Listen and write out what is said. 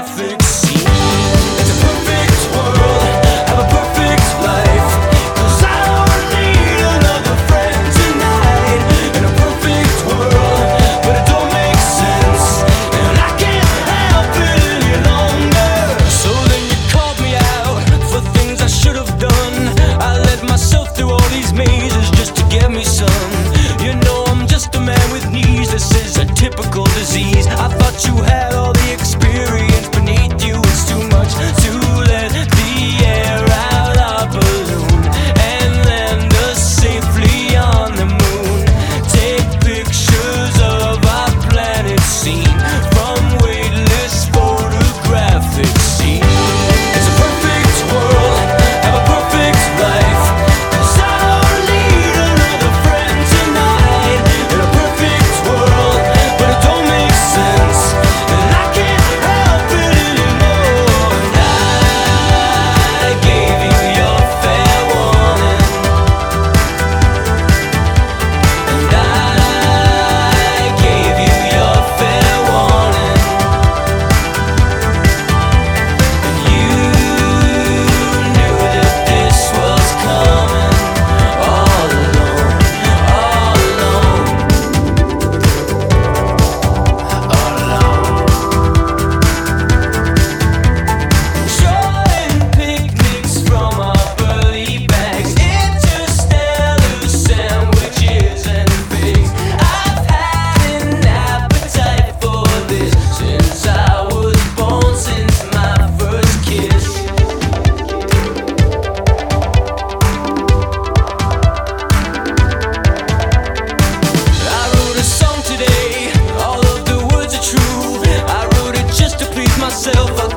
graphic scene. It's a perfect world, have a perfect life, 'cause I don't need another friend tonight. In a perfect world, but it don't make sense, and I can't help it any longer. So then you called me out for things I should have done. I led myself through all these mazes just to get me some. You know I'm just a man with knees, this is a typical disease. I thought you had all the experience beneath you. It's too much to let the air out our balloon and land us safely on the moon. Take pictures of our planet seen from weightless photographic scene. It's a perfect world, have a perfect life, 'cause I don't need another friend tonight. In a perfect world, but it don't make sense, and I can't help it anymore. And I gave you your fair warning, and I gave you your fair warning, and you knew that this was coming all alone, all alone, all alone. Enjoying picnics from our burly bags, interstellar sandwiches and figs. I've had an appetite for this since I was born, since my first kiss. I wrote a song today, all of the words are true. I wrote it just to please myself. I